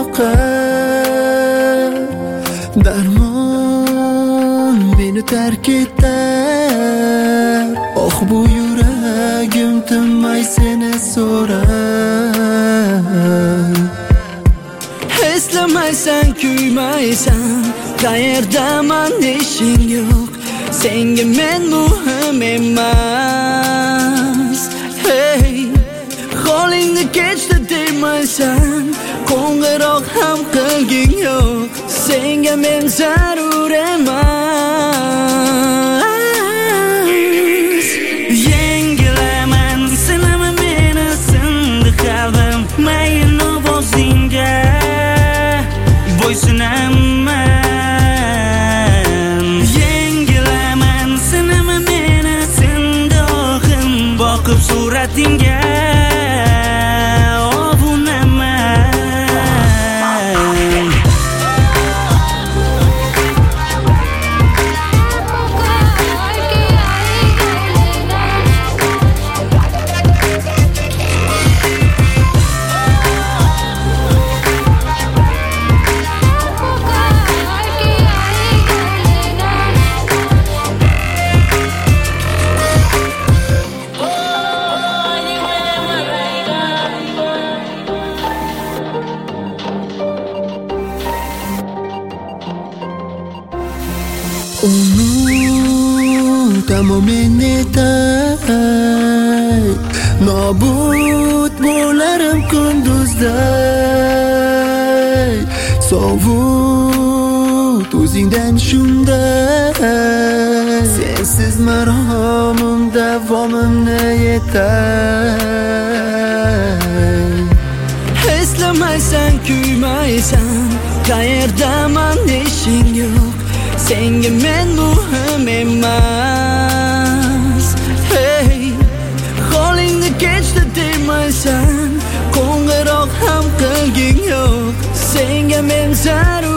boqar. Darmon meni tark etar. Oh bu yuragim tinmay seni so'rar. Eslamaysan, kuymaysan, qayerdaman ishing yo'q. Senga men muhim emas. Hey, holingni kechdi demaysan, qo'ng'iroq ham qilging yo'q. Senga men zarur emas. Yengilaman, sinama meni, sindi qalbim mayin ovozingga bo'ysunaman. Yengilaman, sinama meni, sindi oxim boqib suratingga Tamamen netay, nobud bo'larim kunduzday. Sovut o'zingdan shunday, sensiz maromim davomimni yetay. Eslamaysan, kuymaysan, qayerdaman ishing yo'q. Senga men muhim emas. Hey, holingni kechdi demaysan, qo'ng'iroq ham qilging yo'q. Senga men zarur